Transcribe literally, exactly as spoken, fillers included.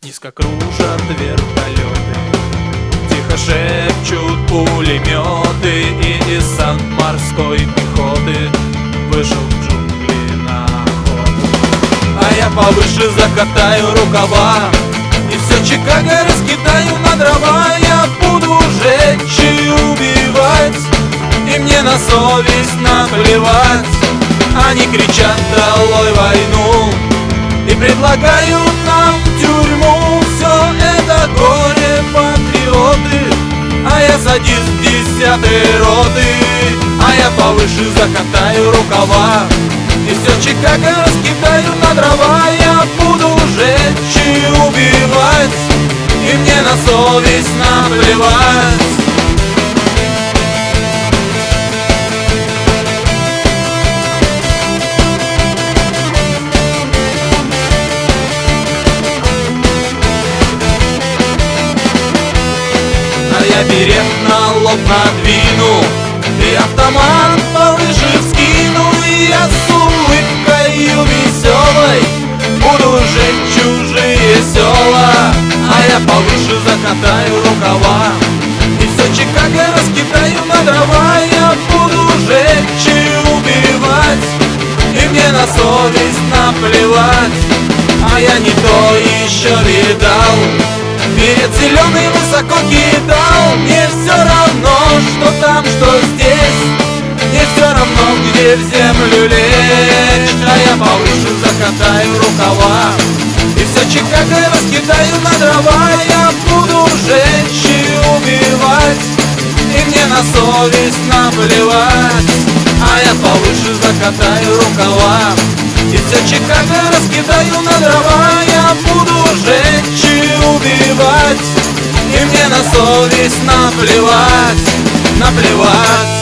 Низко кружат вертолеты, тихо шепчут пулеметы, и десант морской пехоты вышел в джунгли на охоту. А я повыше закатаю рукава и все Чикаго раскидаю на дрова. Я буду жечь и убивать, и мне на совесть наплевать. Они кричат: долой войну, и предлагают нам тюрьму. Все это горе-патриоты, а я садист десятой роты. А я повыше закатаю рукава и все Чикаго раскидаю на дрова. Я буду жечь и убивать, и мне на совесть наплевать. Я берет на лоб надвину и автомат повыше вскину, и я с улыбкою веселой буду жечь чужие села. А я повыше закатаю рукава и все Чикаго раскидаю на дрова. Я буду жечь и убивать, и мне на совесть наплевать. А я не то еще видал, перед зеленый высоко кидал. Мне все равно, что там, что здесь, мне все равно, где в землю лечь. А я повыше закатаю рукава и все Чикаго раскидаю на дрова. Я буду жечь и убивать, и мне на совесть наплевать. А я повыше закатаю рукава и все Чикаго раскидаю на дрова. Я буду жечь и убивать, и мне на совесть наплевать, наплевать.